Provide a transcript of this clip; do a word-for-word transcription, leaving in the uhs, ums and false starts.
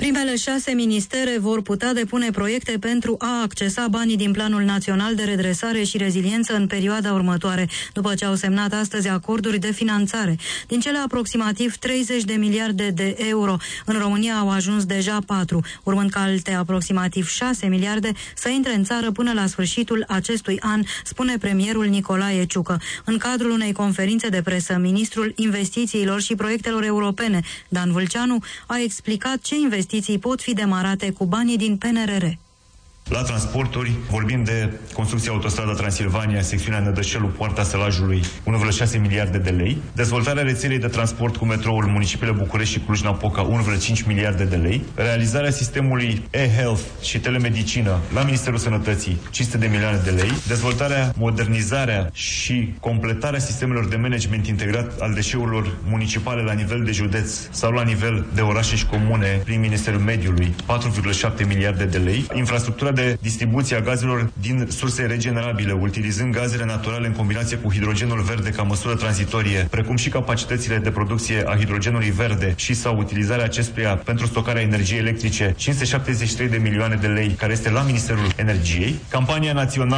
Primele șase ministere vor putea depune proiecte pentru a accesa banii din Planul Național de Redresare și Reziliență în perioada următoare, după ce au semnat astăzi acorduri de finanțare. Din cele aproximativ treizeci de miliarde de euro, în România au ajuns deja patru, urmând ca alte aproximativ șase miliarde să intre în țară până la sfârșitul acestui an, spune premierul Nicolae Ciucă. În cadrul unei conferințe de presă, ministrul Investițiilor și Proiectelor Europene, Dan Vâlceanu, a explicat ce investiții pot fi demarate cu banii din P N R R. La transporturi vorbim de construcția autostrada Transilvania, secțiunea Nădășelu, Poarta Sălajului, unu virgulă șase miliarde de lei, dezvoltarea rețelei de transport cu metroul municipiile București și Cluj-Napoca, unu virgulă cinci miliarde de lei, realizarea sistemului e-health și telemedicină la Ministerul Sănătății, cinci sute de milioane de lei, dezvoltarea, modernizarea și completarea sistemelor de management integrat al deșeurilor municipale la nivel de județ sau la nivel de orașe și comune prin Ministerul Mediului, patru virgulă șapte miliarde de lei, infrastructura de distribuție a gazelor din surse regenerabile, utilizând gazele naturale în combinație cu hidrogenul verde ca măsură tranzitorie, precum și capacitățile de producție a hidrogenului verde și sau utilizarea acestuia pentru stocarea energiei electrice, cinci sute șaptezeci și trei de milioane de lei, care este la Ministerul Energiei. Campania națională